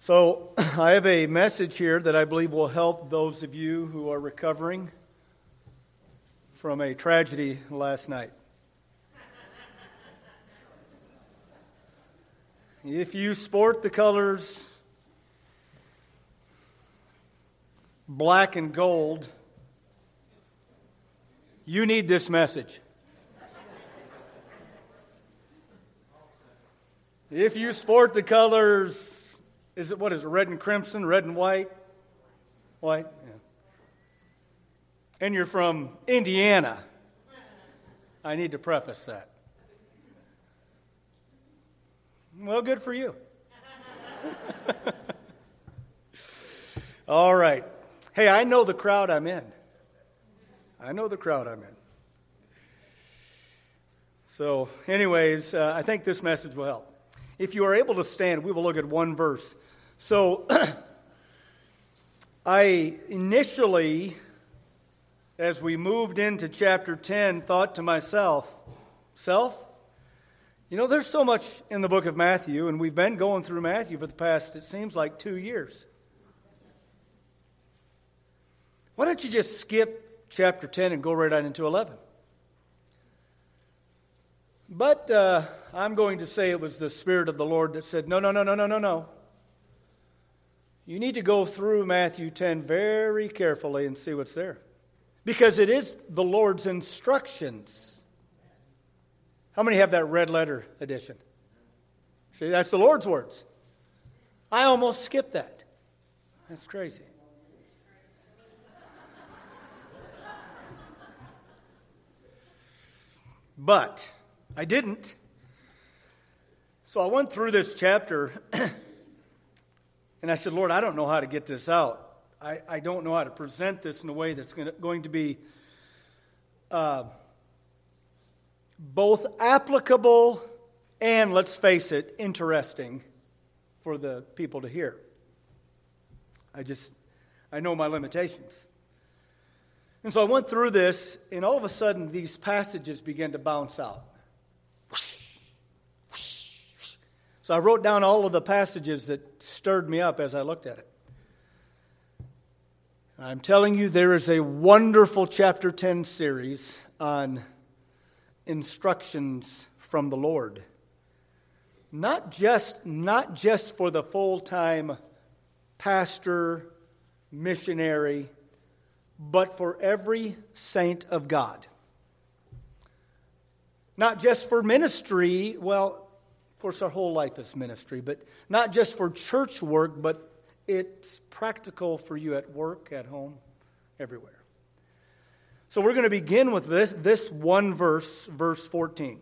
So I have a message here that I believe will help those of you who are recovering from a tragedy last night. If you sport the colors black and gold, you need this message. If you sport the colors, what is it, red and crimson, red and white? White, yeah. And you're from Indiana, I need to preface that. Well, good for you. All right. Hey, I know the crowd I'm in. So, anyways, I think this message will help. If you are able to stand, we will look at one verse. So, I initially, as we moved into chapter 10, thought to myself, there's so much in the book of Matthew, and we've been going through Matthew for the past, it seems like, 2 years. Why don't you just skip chapter 10 and go right on into 11? But I'm going to say it was the Spirit of the Lord that said, no. You need to go through Matthew 10 very carefully and see what's there. Because it is the Lord's instructions. How many have that red letter edition? See, that's the Lord's words. I almost skipped that. That's crazy. But I didn't. So I went through this chapter and I said, Lord, I don't know how to get this out. I don't know how to present this in a way that's going to be both applicable and, let's face it, interesting for the people to hear. I know my limitations. And so I went through this, and all of a sudden these passages began to bounce out. So I wrote down all of the passages that stirred me up as I looked at it. And I'm telling you, there is a wonderful chapter 10 series on instructions from the Lord. Not just for the full-time pastor, missionary, but for every saint of God. Not just for ministry, well, of course our whole life is ministry, but not just for church work, but it's practical for you at work, at home, everywhere. So we're going to begin with this one verse, verse 14.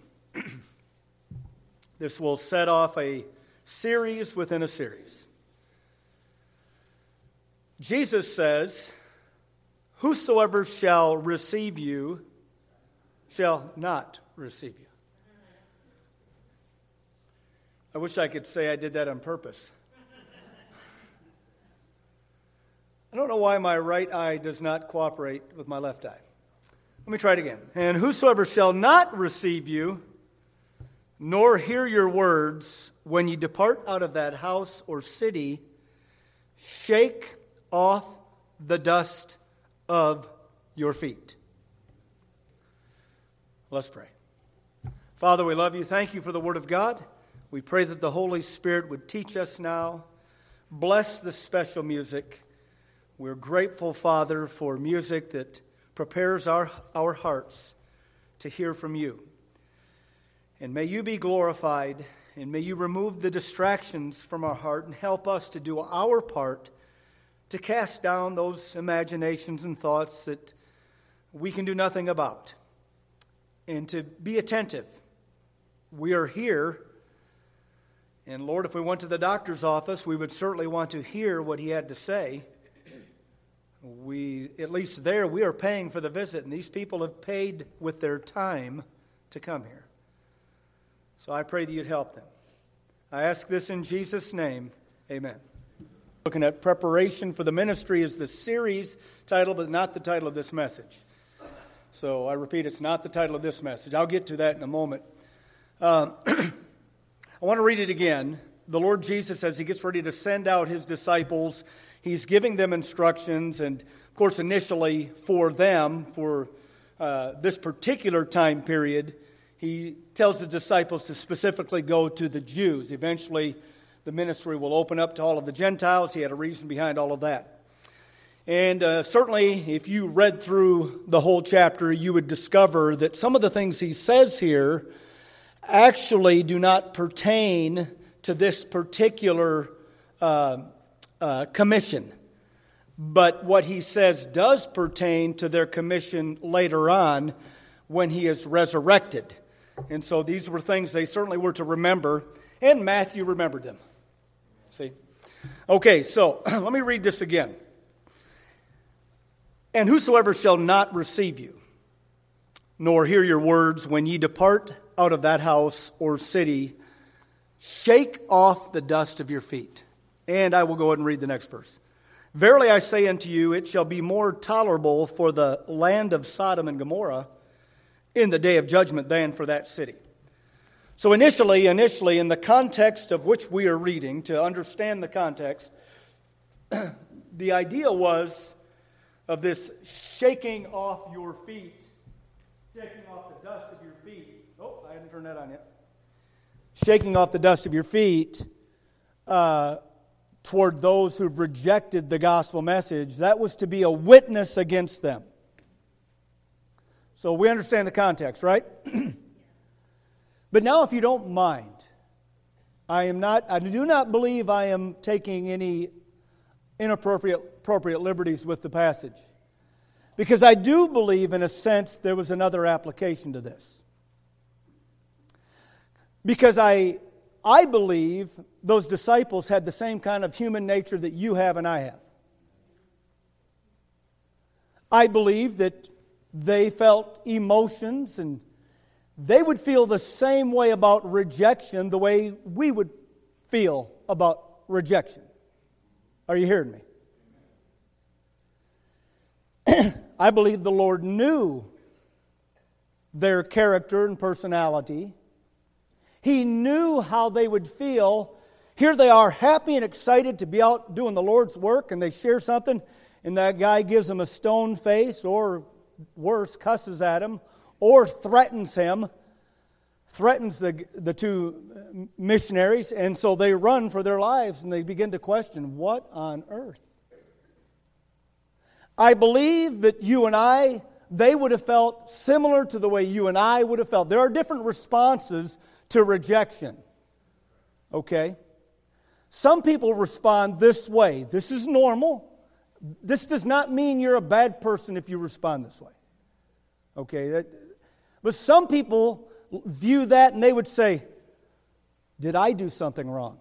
This will set off a series within a series. Jesus says, whosoever shall receive you shall not receive you. I wish I could say I did that on purpose. I don't know why my right eye does not cooperate with my left eye. Let me try it again. And whosoever shall not receive you, nor hear your words, when ye depart out of that house or city, shake off the dust of your feet. Let's pray. Father, we love you. Thank you for the Word of God. We pray that the Holy Spirit would teach us now. Bless the special music. We're grateful, Father, for music that prepares our hearts to hear from you. And may you be glorified, and may you remove the distractions from our heart and help us to do our part to cast down those imaginations and thoughts that we can do nothing about, and to be attentive. We are here, and Lord, if we went to the doctor's office, we would certainly want to hear what he had to say. At least there, we are paying for the visit, and these people have paid with their time to come here. So I pray that you'd help them. I ask this in Jesus' name. Amen. Looking at preparation for the ministry is the series title, but not the title of this message. So I repeat, it's not the title of this message. I'll get to that in a moment. I want to read it again. the Lord Jesus, as he gets ready to send out his disciples, he's giving them instructions. And, of course, initially for them, for this particular time period, he tells the disciples to specifically go to the Jews. Eventually, the ministry will open up to all of the Gentiles. He had a reason behind all of that. And certainly, if you read through the whole chapter, you would discover that some of the things he says here actually do not pertain to this particular commission. But what he says does pertain to their commission later on when he is resurrected. And so these were things they certainly were to remember, and Matthew remembered them. See? Okay, so let me read this again. And whosoever shall not receive you, nor hear your words when ye depart out of that house or city, shake off the dust of your feet. And I will go ahead and read the next verse. Verily I say unto you, it shall be more tolerable for the land of Sodom and Gomorrah in the day of judgment than for that city. So initially, in the context of which we are reading, to understand the context, the idea was of this shaking off your feet, shaking off the dust of your feet. Oh, I haven't turned that on yet. Shaking off the dust of your feet toward those who've rejected the gospel message. That was to be a witness against them. So we understand the context, right? But now, if you don't mind, I do not believe I am taking any inappropriate liberties with the passage. Because I do believe, in a sense, there was another application to this. Because I believe those disciples had the same kind of human nature that you have and I have. I believe that they felt emotions, and they would feel the same way about rejection the way we would feel about rejection. Are you hearing me? I believe the Lord knew their character and personality. He knew how they would feel. Here they are, happy and excited to be out doing the Lord's work, and they share something, and that guy gives them a stone face, or worse, cusses at him, or threatens him, threatens the two missionaries, and so they run for their lives, and they begin to question, what on earth? I believe that you and I, they would have felt similar to the way you and I would have felt. There are different responses to rejection. Okay? Some people respond this way. This is normal. This does not mean you're a bad person if you respond this way. Okay? But some people view that and they would say, did I do something wrong?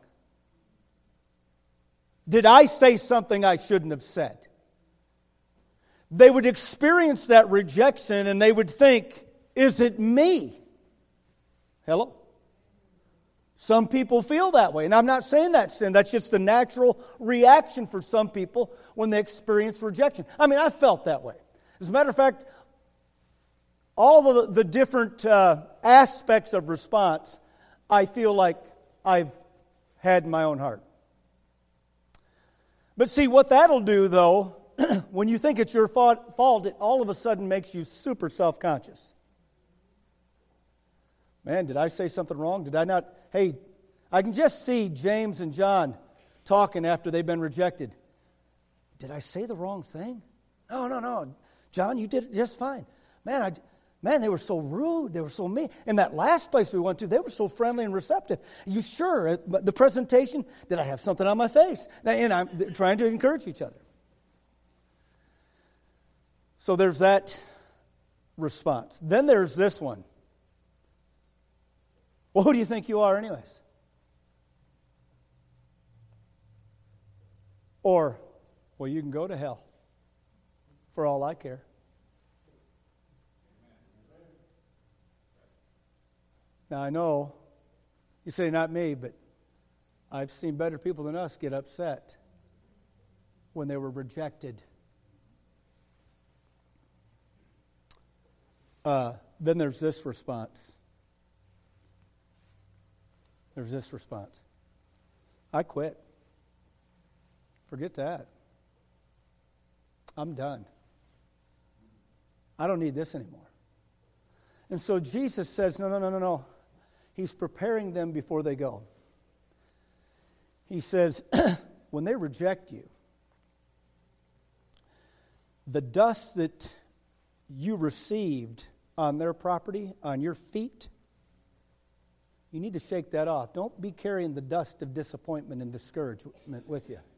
Did I say something I shouldn't have said? They would experience that rejection and they would think, is it me? Hello? Some people feel that way. And I'm not saying that's sin. That's just the natural reaction for some people when they experience rejection. I mean, I felt that way. As a matter of fact, all the different aspects of response, I feel like I've had in my own heart. But see, what that'll do, though, when you think it's your fault, it all of a sudden makes you super self-conscious. Man, did I say something wrong? Did I not? Hey, I can just see James and John talking after they've been rejected. Did I say the wrong thing? No. John, you did it just fine. Man, they were so rude. They were so mean. In that last place we went to, they were so friendly and receptive. You sure? The presentation, did I have something on my face? And I'm trying to encourage each other. So there's that response. Then there's this one. Well, who do you think you are anyways? Or, well, you can go to hell for all I care. Now, I know you say not me, but I've seen better people than us get upset when they were rejected. Then there's this response. I quit. Forget that. I'm done. I don't need this anymore. And so Jesus says, no. He's preparing them before they go. He says, when they reject you, the dust that you received on their property, on your feet, you need to shake that off. Don't be carrying the dust of disappointment and discouragement with you.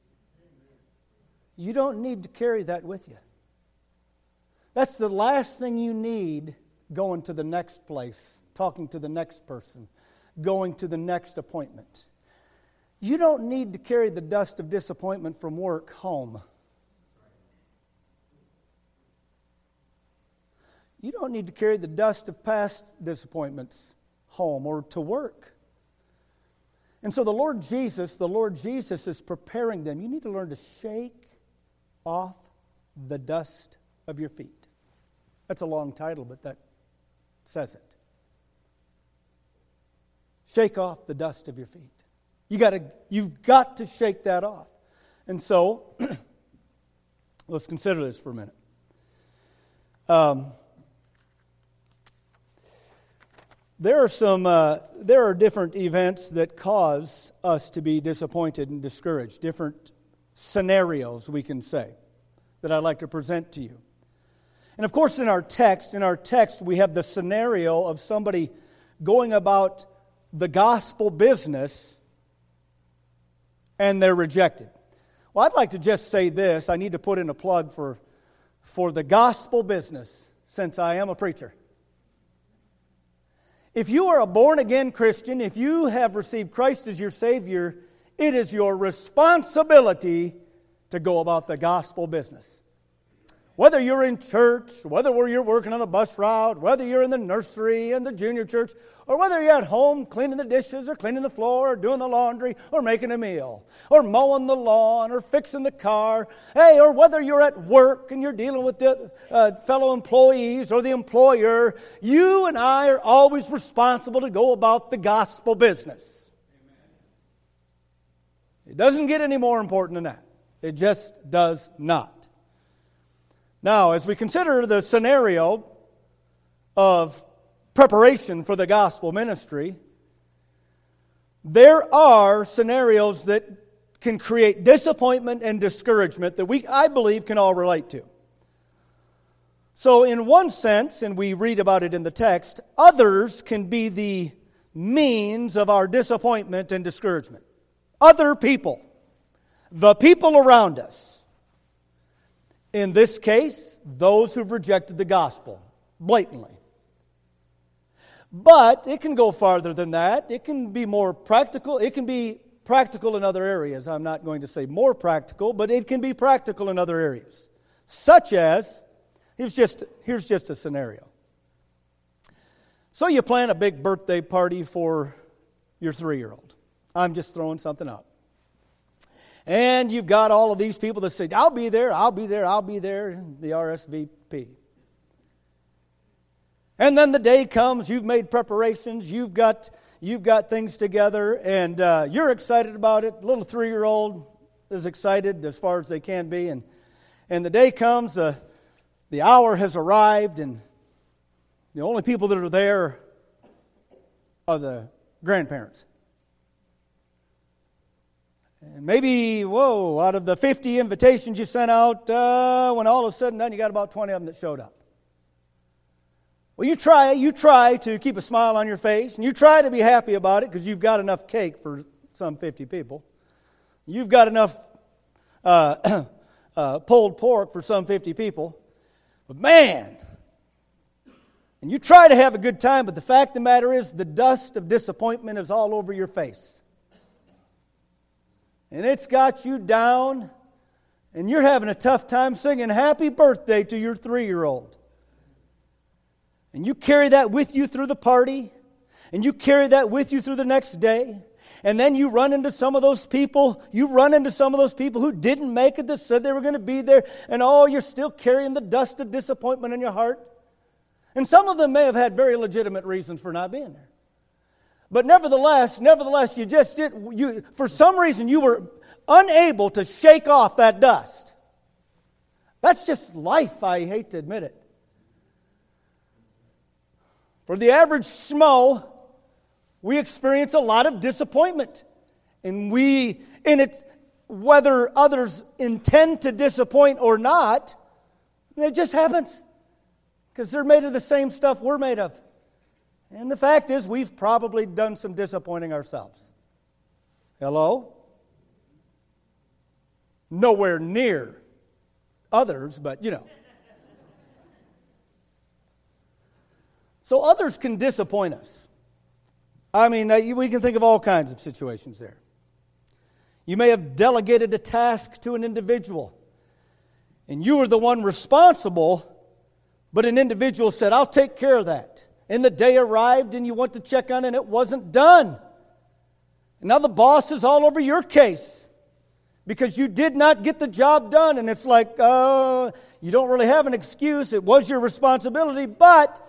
You don't need to carry that with you. That's the last thing you need going to the next place, talking to the next person, going to the next appointment. You don't need to carry the dust of disappointment from work home. You don't need to carry the dust of past disappointments home or to work. And so the Lord Jesus is preparing them. You need to learn to shake off the dust of your feet. That's a long title, but that says it. Shake off the dust of your feet. You've got to shake that off. And so, let's consider this for a minute. There are different events that cause us to be disappointed and discouraged. Different scenarios, we can say, that I'd like to present to you. And of course, in our text, we have the scenario of somebody going about the gospel business and they're rejected. Well, I'd like to just say this. I need to put in a plug for the gospel business, since I am a preacher. If you are a born-again Christian, if you have received Christ as your Savior, it is your responsibility to go about the gospel business. Whether you're in church, whether you're working on the bus route, whether you're in the nursery and the junior church, or whether you're at home cleaning the dishes or cleaning the floor or doing the laundry or making a meal or mowing the lawn or fixing the car, or whether you're at work and you're dealing with the fellow employees or the employer, you and I are always responsible to go about the gospel business. It doesn't get any more important than that. It just does not. Now, as we consider the scenario of preparation for the gospel ministry, there are scenarios that can create disappointment and discouragement that I believe, can all relate to. So in one sense, and we read about it in the text, others can be the means of our disappointment and discouragement. Other people, the people around us. In this case, those who've rejected the gospel blatantly. But it can go farther than that. It can be more practical. It can be practical in other areas. I'm not going to say more practical, but it can be practical in other areas. Such as, here's just a scenario. So you plan a big birthday party for your 3-year-old. I'm just throwing something out. And you've got all of these people that say, I'll be there, the RSVP. And then the day comes, you've made preparations, you've got things together, and you're excited about it. Little 3-year-old is excited as far as they can be. And the day comes, the hour has arrived, and the only people that are there are the grandparents. And maybe, out of the 50 invitations you sent out, when all is said and done, you got about 20 of them that showed up. Well, you try to keep a smile on your face, and you try to be happy about it because you've got enough cake for some 50 people. You've got enough pulled pork for some 50 people. But man, and you try to have a good time, but the fact of the matter is the dust of disappointment is all over your face. And it's got you down, and you're having a tough time singing happy birthday to your 3-year-old. And you carry that with you through the party, and you carry that with you through the next day. And then you run into some of those people, who didn't make it, that said they were going to be there, and you're still carrying the dust of disappointment in your heart. And some of them may have had very legitimate reasons for not being there. But nevertheless, you just did. For some reason, you were unable to shake off that dust. That's just life. I hate to admit it. For the average schmo, we experience a lot of disappointment, and whether others intend to disappoint or not, it just happens because they're made of the same stuff we're made of. And the fact is, we've probably done some disappointing ourselves. Hello? Nowhere near others, but you know. So others can disappoint us. I mean, we can think of all kinds of situations there. You may have delegated a task to an individual, and you were the one responsible, but an individual said, I'll take care of that. And the day arrived, and you went to check on it, and it wasn't done. And now the boss is all over your case because you did not get the job done. And it's like, you don't really have an excuse. It was your responsibility, but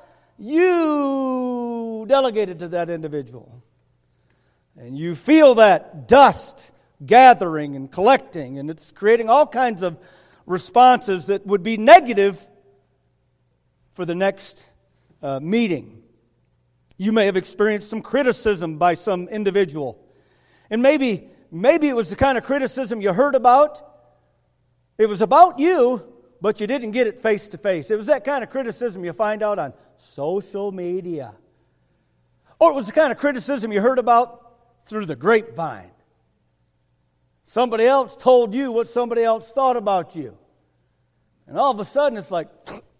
you delegated to that individual. And you feel that dust gathering and collecting, and it's creating all kinds of responses that would be negative for the next meeting. You may have experienced some criticism by some individual. And maybe it was the kind of criticism you heard about. It was about you, but you didn't get it face to face. It was that kind of criticism you find out on social media. Or it was the kind of criticism you heard about through the grapevine. Somebody else told you what somebody else thought about you. And all of a sudden it's like,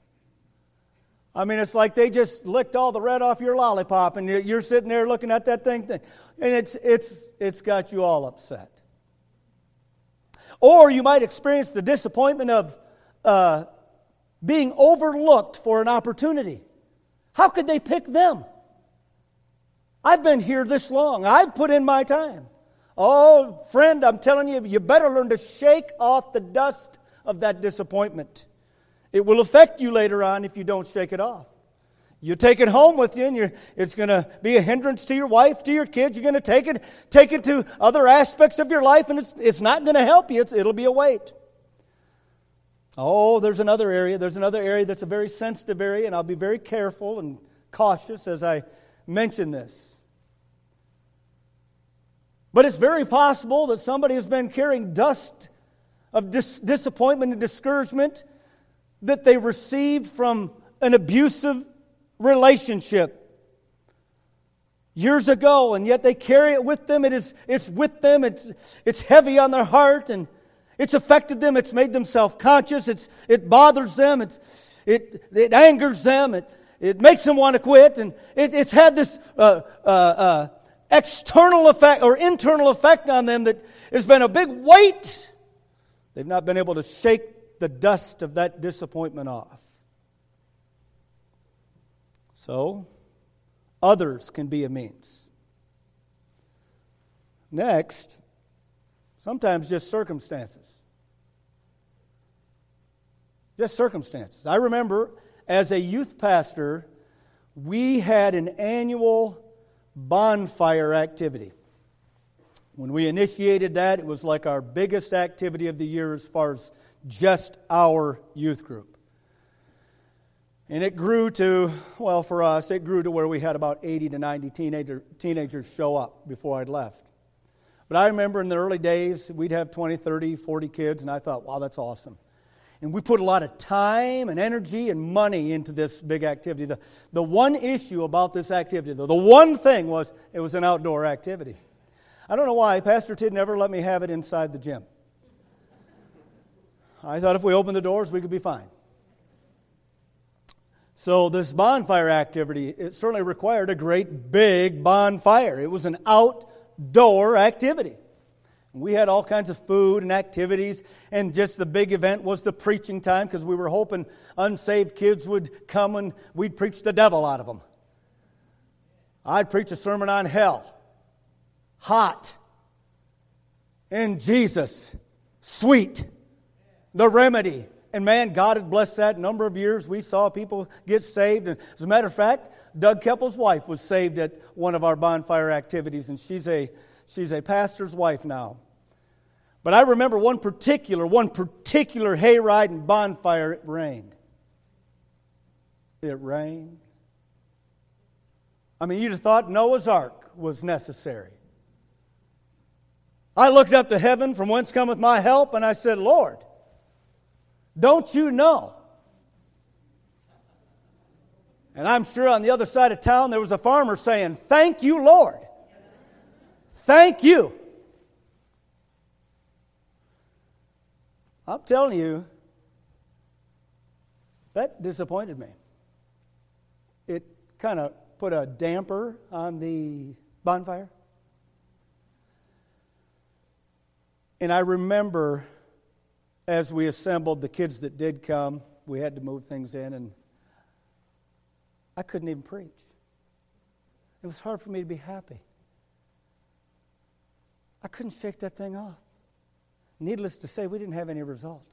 it's like they just licked all the red off your lollipop, and you're sitting there looking at that thing, and it's got you all upset. Or you might experience the disappointment of being overlooked for an opportunity. How could they pick them? I've been here this long. I've put in my time. Oh, friend, I'm telling you, you better learn to shake off the dust of that disappointment. It will affect you later on if you don't shake it off. You take it home with you, and it's going to be a hindrance to your wife, to your kids. You're going to take it to other aspects of your life, and it's not going to help you. It'll be a weight. Oh, there's another area. There's another area that's a very sensitive area, and I'll be very careful and cautious as I mention this. But it's very possible that somebody has been carrying dust of disappointment and discouragement that they received from an abusive relationship years ago, and yet they carry it with them. It's with them. It's heavy on their heart, and it's affected them. It's made them self-conscious. It bothers them. It angers them. It makes them want to quit, and it's had this external effect or internal effect on them that has been a big weight. They've not been able to shake the dust of that disappointment off. So, others can be a means. Next, sometimes just circumstances. Just circumstances. I remember as a youth pastor, we had an annual bonfire activity. When we initiated that, it was like our biggest activity of the year as far as just our youth group. And it grew to, for us, it grew to where we had about 80 to 90 teenagers show up before I'd left. But I remember in the early days, we'd have 20, 30, 40 kids, and I thought, wow, that's awesome. And we put a lot of time and energy and money into this big activity. The one issue about this activity, though, the one thing was it was an outdoor activity. I don't know why. Pastor Tid never let me have it inside the gym. I thought if we opened the doors, we could be fine. So this bonfire activity, it certainly required a great big bonfire. It was an outdoor activity. We had all kinds of food and activities, and just the big event was the preaching time because we were hoping unsaved kids would come and we'd preach the devil out of them. I'd preach a sermon on hell, hot, and Jesus, sweet, the remedy, And man, God had blessed that number of years. We saw people get saved. And as a matter of fact, Doug Keppel's wife was saved at one of our bonfire activities, and she's a pastor's wife now. But I remember one particular hayride and bonfire, it rained. It rained. I mean, you'd have thought Noah's Ark was necessary. I looked up to heaven from whence cometh my help, and I said, Lord, don't you know? And I'm sure on the other side of town there was a farmer saying, thank you, Lord. Thank you. I'm telling you, that disappointed me. It kind of put a damper on the bonfire. And I remember as we assembled, the kids that did come, we had to move things in, and I couldn't even preach. It was hard for me to be happy. I couldn't shake that thing off. Needless to say, we didn't have any results.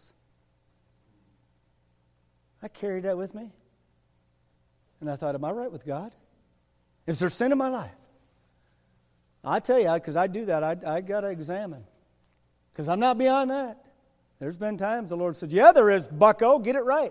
I carried that with me. And I thought, am I right with God? Is there sin in my life? I tell you, because I do that, I got to examine. Because I'm not beyond that. There's been times the Lord said, yeah, there is, bucko, get it right.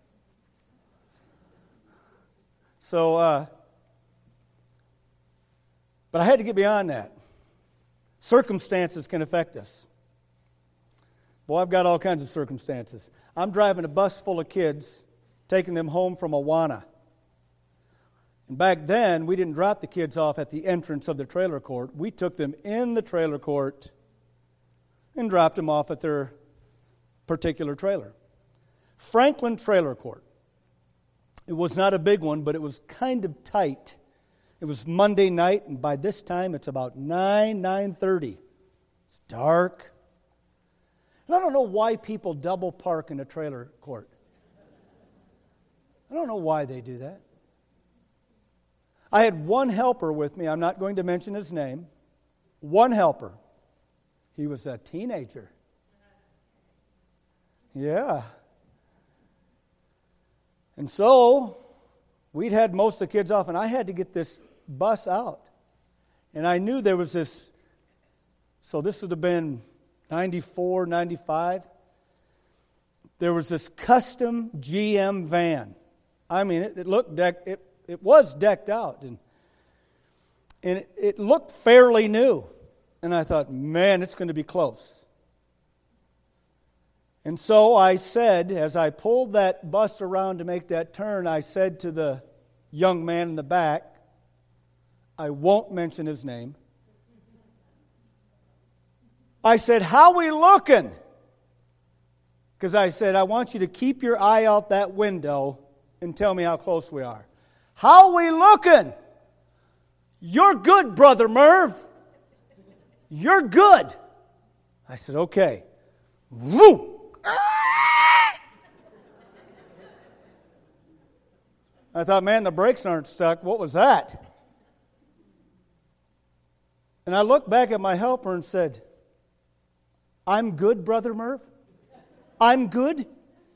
But I had to get beyond that. Circumstances can affect us. Boy, I've got all kinds of circumstances. I'm driving a bus full of kids, taking them home from Awana. And back then, we didn't drop the kids off at the entrance of the trailer court. We took them in the trailer court and dropped them off at their particular trailer. Franklin Trailer Court. It was not a big one, but it was kind of tight. It was Monday night, and by this time, it's about 9:30. It's dark. And I don't know why people double park in a trailer court. I don't know why they do that. I had one helper with me. I'm not going to mention his name. One helper. He was a teenager. Yeah. And so, we'd had most of the kids off, and I had to get this bus out. And I knew there was this, so this would have been 94, 95. There was this custom GM van. I mean, it looked it was decked out, and it looked fairly new. And I thought, man, it's going to be close. And so I said, as I pulled that bus around to make that turn, I said to the young man in the back, I won't mention his name. I said, how we looking? Because I said, I want you to keep your eye out that window and tell me how close we are. How we looking? You're good, Brother Merv. You're good. I said, okay. Woo! I thought, man, the brakes aren't stuck. What was that? And I looked back at my helper and said, I'm good, Brother Merv? I'm good?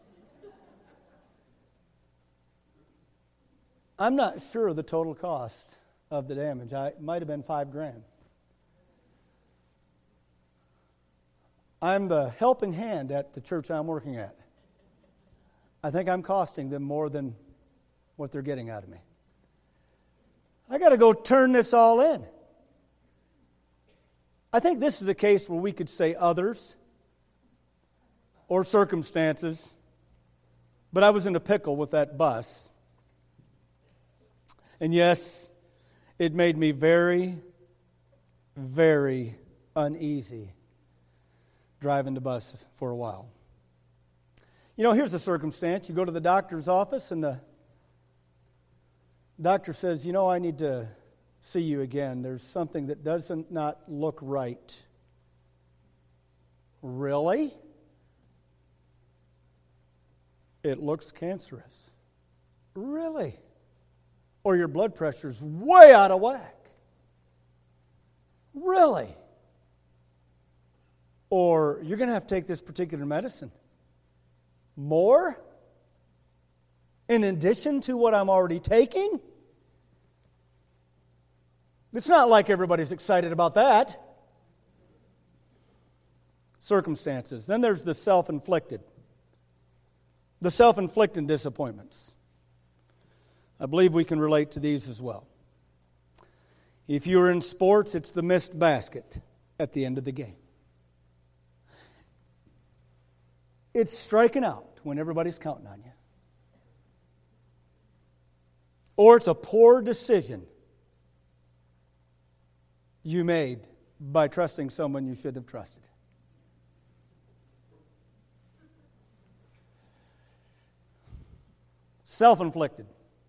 I'm not sure of the total cost of the damage. It might have been $5,000. I'm the helping hand at the church I'm working at. I think I'm costing them more than what they're getting out of me. I got to go turn this all in. I think this is a case where we could say others or circumstances, but I was in a pickle with that bus. And yes, it made me very, very uneasy driving the bus for a while. You know, here's a circumstance. You go to the doctor's office and the doctor says, you know, I need to see you again. There's something that doesn't not look right. Really? It looks cancerous. Really? Or your blood pressure's way out of whack. Really? Or you're going to have to take this particular medicine. more in addition to what I'm already taking? It's not like everybody's excited about that. Circumstances. Then there's the self-inflicted. The self-inflicted disappointments. I believe we can relate to these as well. If you're in sports, it's the missed basket at the end of the game. It's striking out when everybody's counting on you. Or it's a poor decision you made by trusting someone you should have trusted. Self-inflicted.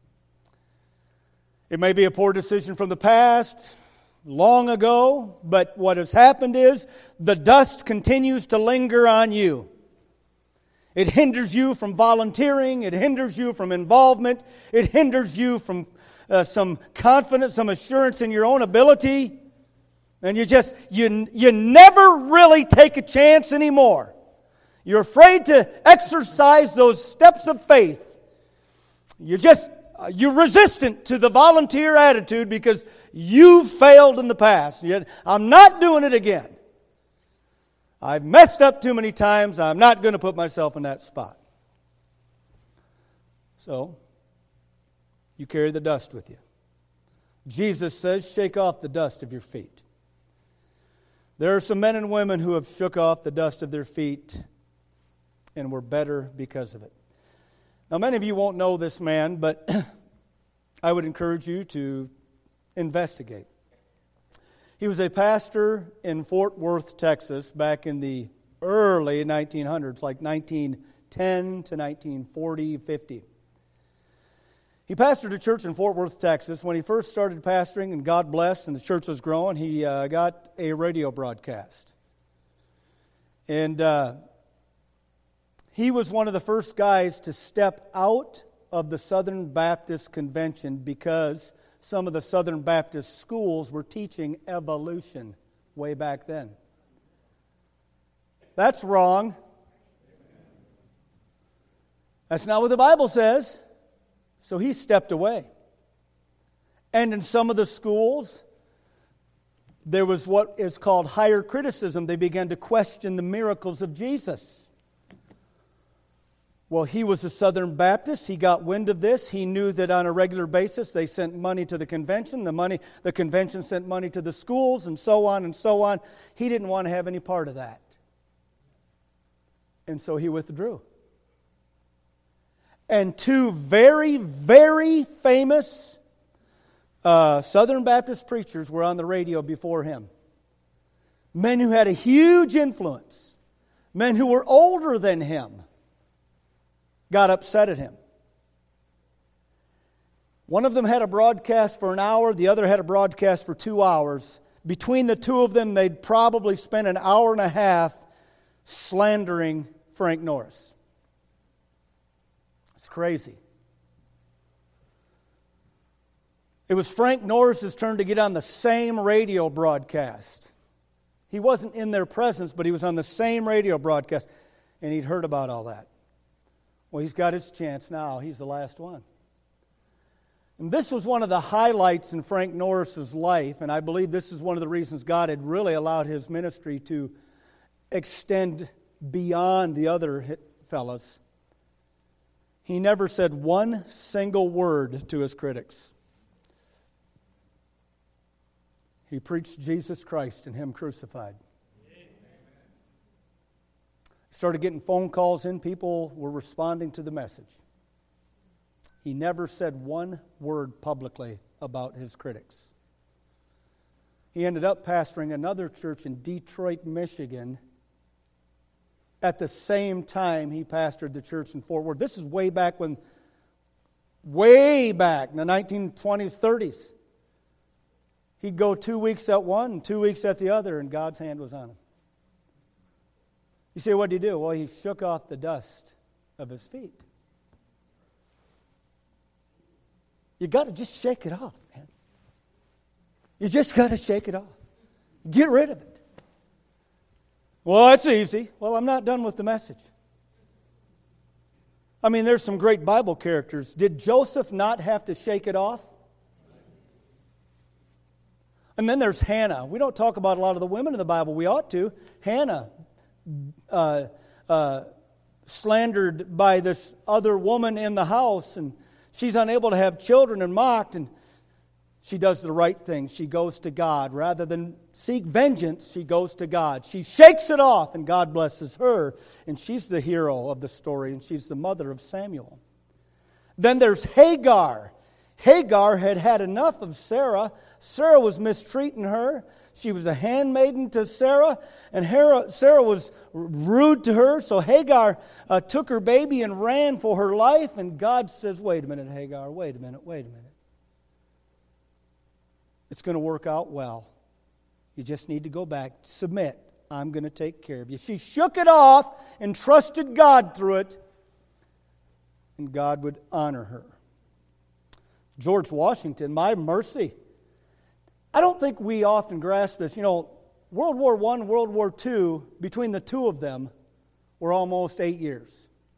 It may be a poor decision from the past, long ago, but what has happened is the dust continues to linger on you. It hinders you from volunteering. It hinders you from involvement. It hinders you from some confidence, some assurance in your own ability. And you never really take a chance anymore. You're afraid to exercise those steps of faith. You're resistant to the volunteer attitude because you failed in the past. I'm not doing it again. I've messed up too many times. I'm not going to put myself in that spot. So, you carry the dust with you. Jesus says, shake off the dust of your feet. There are some men and women who have shook off the dust of their feet and were better because of it. Now, many of you won't know this man, but I would encourage you to investigate. He was a pastor in Fort Worth, Texas, back in the early 1900s, like 1910 to 1940, 50. He pastored a church in Fort Worth, Texas. When he first started pastoring, and God blessed, and the church was growing, he got a radio broadcast. And he was one of the first guys to step out of the Southern Baptist Convention because some of the Southern Baptist schools were teaching evolution way back then. That's wrong. That's not what the Bible says. So he stepped away. And in some of the schools, there was what is called higher criticism. They began to question the miracles of Jesus. Well, he was a Southern Baptist. He got wind of this. He knew that on a regular basis they sent money to the convention. The convention sent money to the schools, and so on and so on. He didn't want to have any part of that. And so he withdrew. And two very, very famous Southern Baptist preachers were on the radio before him. Men who had a huge influence. Men who were older than him. Got upset at him. One of them had a broadcast for an hour. The other had a broadcast for 2 hours. Between the two of them, they'd probably spent an hour and a half slandering Frank Norris. It's crazy. It was Frank Norris's turn to get on the same radio broadcast. He wasn't in their presence, but he was on the same radio broadcast, and he'd heard about all that. Well, he's got his chance now. He's the last one. And this was one of the highlights in Frank Norris's life, and I believe this is one of the reasons God had really allowed his ministry to extend beyond the other fellas. He never said one single word to his critics. He preached Jesus Christ and Him crucified. Started getting phone calls in. People were responding to the message. He never said one word publicly about his critics. He ended up pastoring another church in Detroit, Michigan. At the same time, he pastored the church in Fort Worth. This is way back in the 1920s, 30s. He'd go 2 weeks at one and 2 weeks at the other, and God's hand was on him. You say, what did he do? Well, he shook off the dust of his feet. You got to just shake it off, man. You just got to shake it off. Get rid of it. Well, that's easy. Well, I'm not done with the message. I mean, there's some great Bible characters. Did Joseph not have to shake it off? And then there's Hannah. We don't talk about a lot of the women in the Bible. We ought to. Hannah, slandered by this other woman in the house, and she's unable to have children and mocked, and she does the right thing. She goes to God. Rather than seek vengeance, she goes to God. She shakes it off, and God blesses her, and she's the hero of the story, and she's the mother of Samuel. Then there's Hagar. Hagar had had enough of Sarah. Sarah was mistreating her. She was a handmaiden to Sarah, and Sarah was rude to her. So Hagar took her baby and ran for her life, and God says, wait a minute, Hagar, wait a minute. It's going to work out well. You just need to go back. Submit. I'm going to take care of you. She shook it off and trusted God through it, and God would honor her. George Washington, my mercy. I don't think we often grasp this. You know, World War I, World War II, between the two of them, were almost 8 years.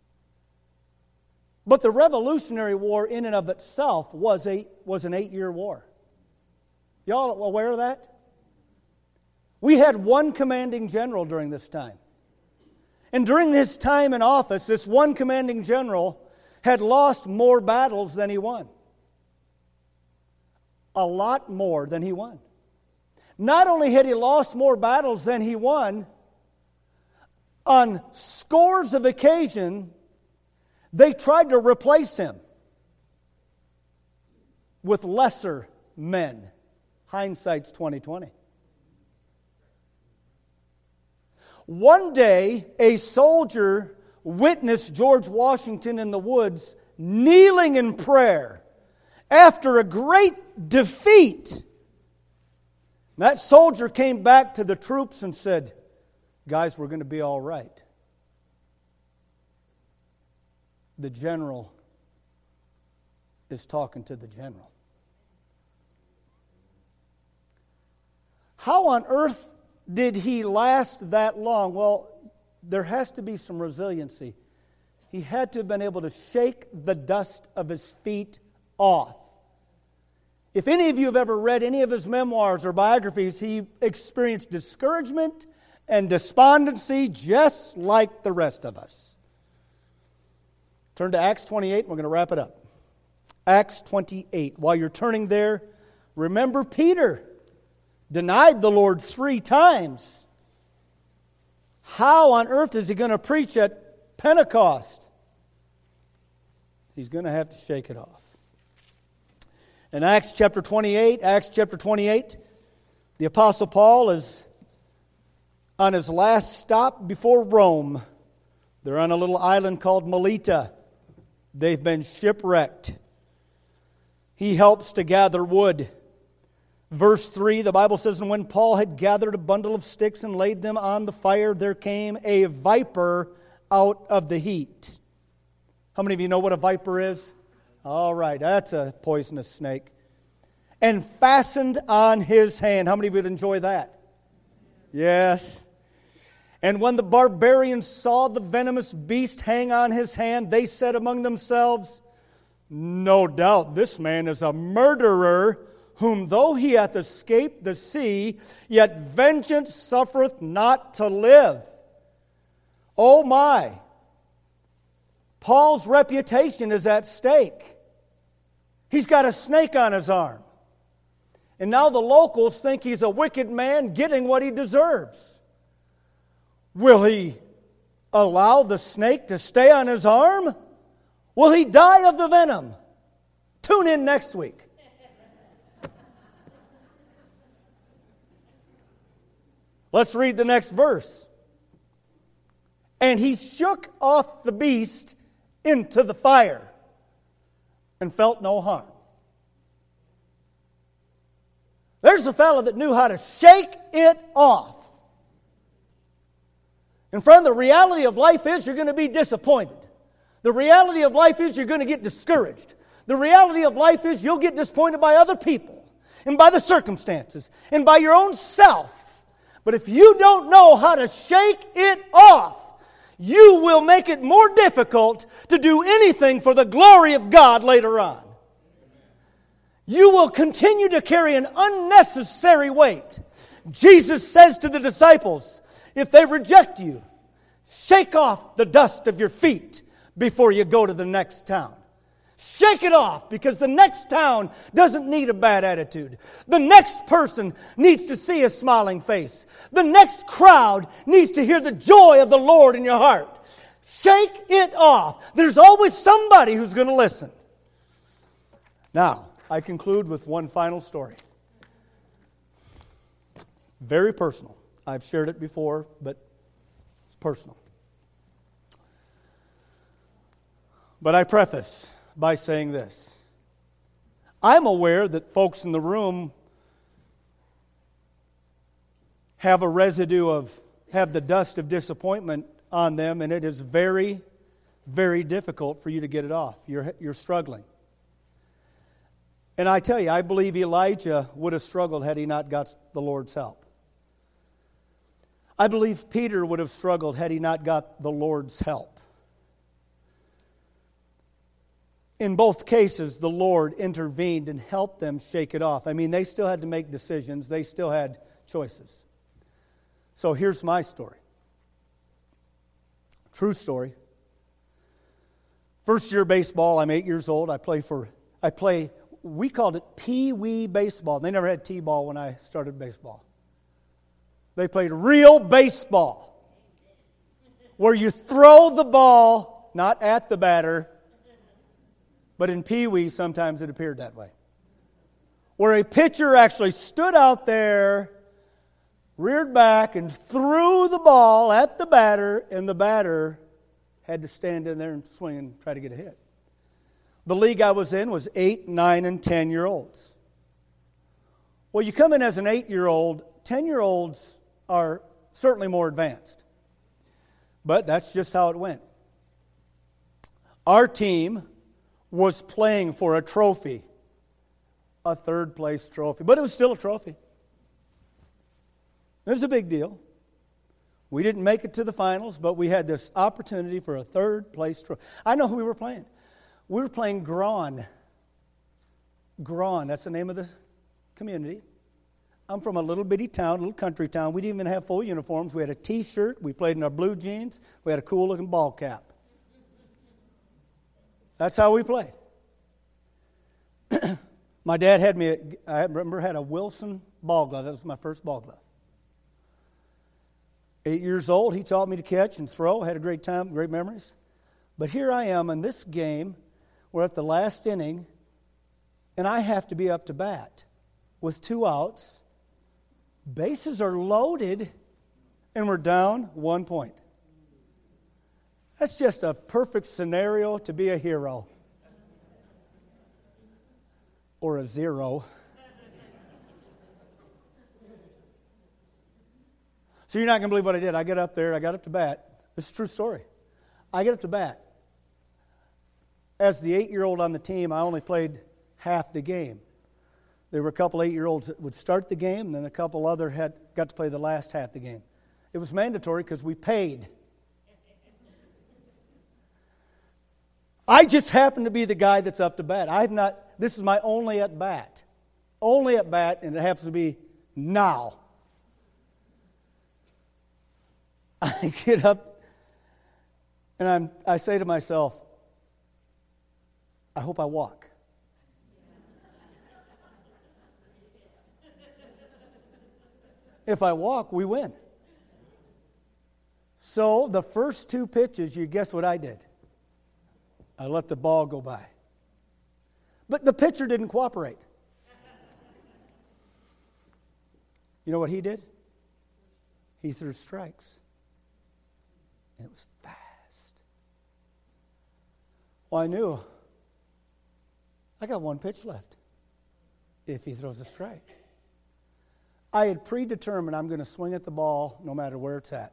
But the Revolutionary War in and of itself was an 8-year war. Y'all aware of that? We had one commanding general during this time. And during his time in office, this one commanding general had lost more battles than he won. A lot more than he won. Not only had he lost more battles than he won, on scores of occasions, they tried to replace him with lesser men. Hindsight's 20/20. One day, a soldier witnessed George Washington in the woods kneeling in prayer after a great defeat. That soldier came back to the troops and said, guys, we're going to be all right. The general is talking to the general. How on earth did he last that long? Well, there has to be some resiliency. He had to have been able to shake the dust of his feet off. If any of you have ever read any of his memoirs or biographies, he experienced discouragement and despondency just like the rest of us. Turn to Acts 28, and we're going to wrap it up. Acts 28. While you're turning there, remember Peter denied the Lord 3 times. How on earth is he going to preach at Pentecost? He's going to have to shake it off. In Acts chapter 28, the Apostle Paul is on his last stop before Rome. They're on a little island called Melita. They've been shipwrecked. He helps to gather wood. Verse 3, the Bible says, and when Paul had gathered a bundle of sticks and laid them on the fire, there came a viper out of the heat. How many of you know what a viper is? All right, that's a poisonous snake. And fastened on his hand. How many of you would enjoy that? Yes. And when the barbarians saw the venomous beast hang on his hand, they said among themselves, no doubt this man is a murderer, whom though he hath escaped the sea, yet vengeance suffereth not to live. Oh my! Paul's reputation is at stake. He's got a snake on his arm. And now the locals think he's a wicked man getting what he deserves. Will he allow the snake to stay on his arm? Will he die of the venom? Tune in next week. Let's read the next verse. And he shook off the beast into the fire and felt no harm. There's a fellow that knew how to shake it off. And friend, the reality of life is you're going to be disappointed. The reality of life is you're going to get discouraged. The reality of life is you'll get disappointed by other people and by the circumstances and by your own self. But if you don't know how to shake it off, you will make it more difficult to do anything for the glory of God later on. You will continue to carry an unnecessary weight. Jesus says to the disciples, if they reject you, shake off the dust of your feet before you go to the next town. Shake it off, because the next town doesn't need a bad attitude. The next person needs to see a smiling face. The next crowd needs to hear the joy of the Lord in your heart. Shake it off. There's always somebody who's going to listen. Now, I conclude with one final story. Very personal. I've shared it before, but it's personal. But I preface by saying this. I'm aware that folks in the room have the dust of disappointment on them, and it is very, very difficult for you to get it off. You're struggling. And I tell you, I believe Elijah would have struggled had he not got the Lord's help. I believe Peter would have struggled had he not got the Lord's help. In both cases, the Lord intervened and helped them shake it off. I mean, they still had to make decisions. They still had choices. So here's my story. True story. First year baseball, I'm 8 years old. We called it pee-wee baseball. They never had t-ball when I started baseball. They played real baseball, where you throw the ball, not at the batter, but in pee-wee, sometimes it appeared that way. Where a pitcher actually stood out there, reared back, and threw the ball at the batter, and the batter had to stand in there and swing and try to get a hit. The league I was in was 8, 9, and 10-year-olds. Well, you come in as an 8-year-old, 10-year-olds are certainly more advanced. But that's just how it went. Our team was playing for a trophy, a third-place trophy. But it was still a trophy. It was a big deal. We didn't make it to the finals, but we had this opportunity for a third-place trophy. I know who we were playing. We were playing Grawn. Grawn, that's the name of the community. I'm from a little bitty town, little country town. We didn't even have full uniforms. We had a T-shirt. We played in our blue jeans. We had a cool-looking ball cap. That's how we played. My dad had I had a Wilson ball glove. That was my first ball glove. 8 years old, he taught me to catch and throw. I had a great time, great memories. But here I am in this game. We're at the last inning, and I have to be up to bat with 2 outs. Bases are loaded, and we're down 1 point. That's just a perfect scenario to be a hero. Or a zero. So you're not going to believe what I did. I got up to bat. This is a true story. I get up to bat. As the 8-year-old on the team, I only played half the game. There were a couple 8-year-olds that would start the game, and then a couple other got to play the last half of the game. It was mandatory because we paid. I just happen to be the guy that's up to bat. This is my only at bat. Only at bat, and it happens to be now. I get up, and I say to myself, I hope I walk. If I walk, we win. So the first 2 pitches, you guess what I did? I let the ball go by. But the pitcher didn't cooperate. You know what he did? He threw strikes. And it was fast. Well, I knew I got 1 pitch left if he throws a strike. I had predetermined I'm going to swing at the ball no matter where it's at.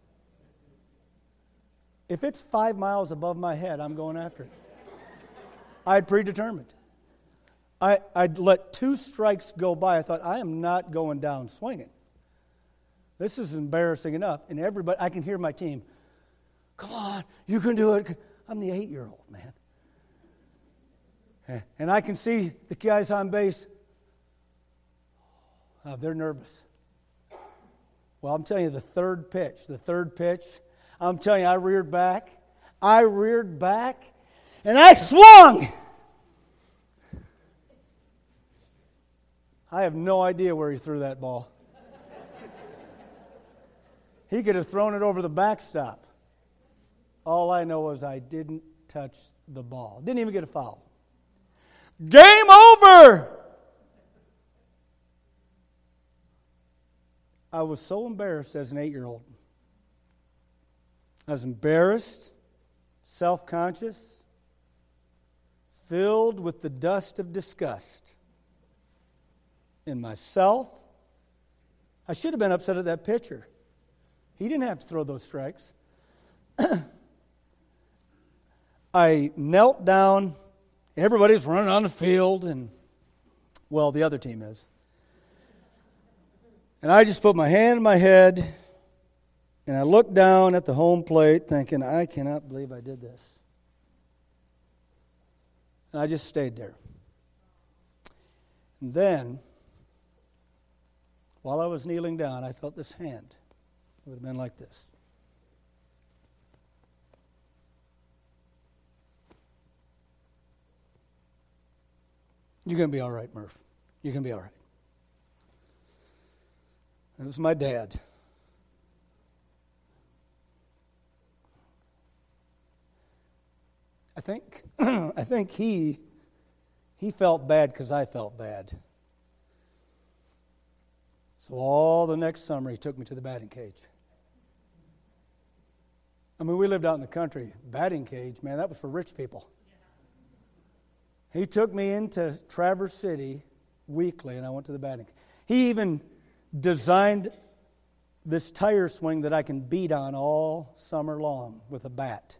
If it's 5 miles above my head, I'm going after it. I had predetermined. I'd let 2 strikes go by. I thought, I am not going down swinging. This is embarrassing enough. And everybody, I can hear my team, Come on, you can do it. I'm the 8-year-old, man. And I can see the guys on base. They're nervous. Well, I'm telling you, the third pitch, I'm telling you, I reared back, and I swung. I have no idea where he threw that ball. He could have thrown it over the backstop. All I know is I didn't touch the ball. Didn't even get a foul. Game over! I was so embarrassed as an 8-year-old. I was embarrassed, self-conscious, filled with the dust of disgust in myself. I should have been upset at that pitcher. He didn't have to throw those strikes. I knelt down. Everybody's running on the field, and, well, the other team is. And I just put my hand in my head, and I looked down at the home plate thinking, I cannot believe I did this. And I just stayed there. And then, while I was kneeling down, I felt this hand. It would have been like this. You're going to be all right, Murph. You're going to be all right. And it was my dad. I think he felt bad because I felt bad. So all the next summer he took me to the batting cage. I mean, we lived out in the country. Batting cage, man, that was for rich people. He took me into Traverse City weekly, and I went to the batting cage. He even designed this tire swing that I can beat on all summer long with a bat.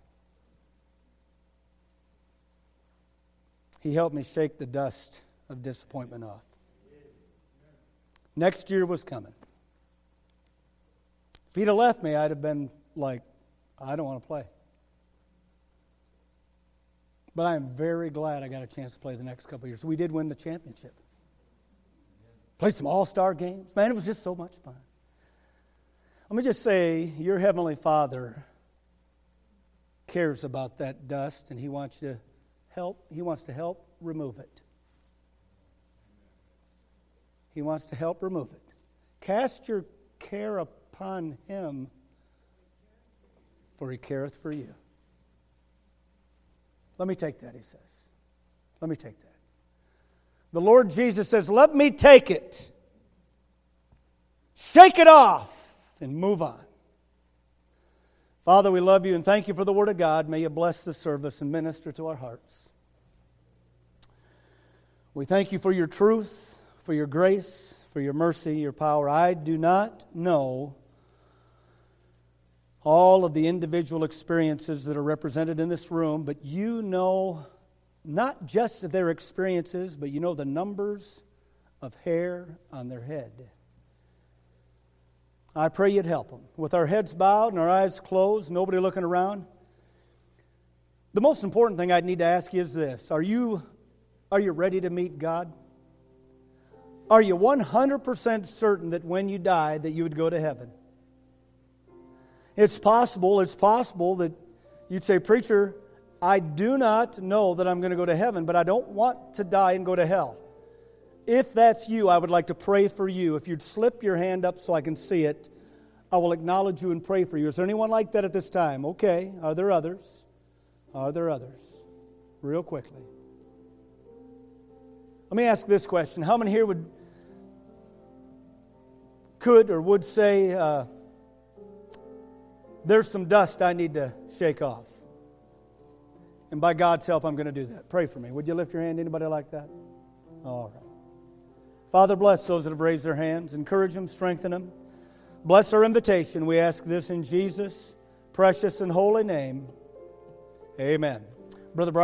He helped me shake the dust of disappointment off. Next year was coming. If he'd have left me, I'd have been like, I don't want to play. But I am very glad I got a chance to play the next couple of years. We did win the championship. Played some all-star games. Man, it was just so much fun. Let me just say, your Heavenly Father cares about that dust, and He wants to help. He wants to help remove it. He wants to help remove it. Cast your care upon Him, for He careth for you. Let me take that, He says. Let me take that. The Lord Jesus says, let me take it. Shake it off and move on. Father, we love You and thank You for the Word of God. May You bless the service and minister to our hearts. We thank You for Your truth, for Your grace, for Your mercy, Your power. I do not know all of the individual experiences that are represented in this room, but You know not just their experiences, but You know the numbers of hair on their head. I pray You'd help them. With our heads bowed and our eyes closed, nobody looking around, the most important thing I'd need to ask you is this. Are you ready to meet God? Are you 100% certain that when you die that you would go to heaven? It's possible that you'd say, preacher, I do not know that I'm going to go to heaven, but I don't want to die and go to hell. If that's you, I would like to pray for you. If you'd slip your hand up so I can see it, I will acknowledge you and pray for you. Is there anyone like that at this time? Okay. Are there others? Are there others? Real quickly. Let me ask this question. How many here could or would say, there's some dust I need to shake off? And by God's help, I'm going to do that. Pray for me. Would you lift your hand? Anybody like that? All right. Father, bless those that have raised their hands. Encourage them, strengthen them. Bless our invitation. We ask this in Jesus' precious and holy name. Amen. Brother Brian.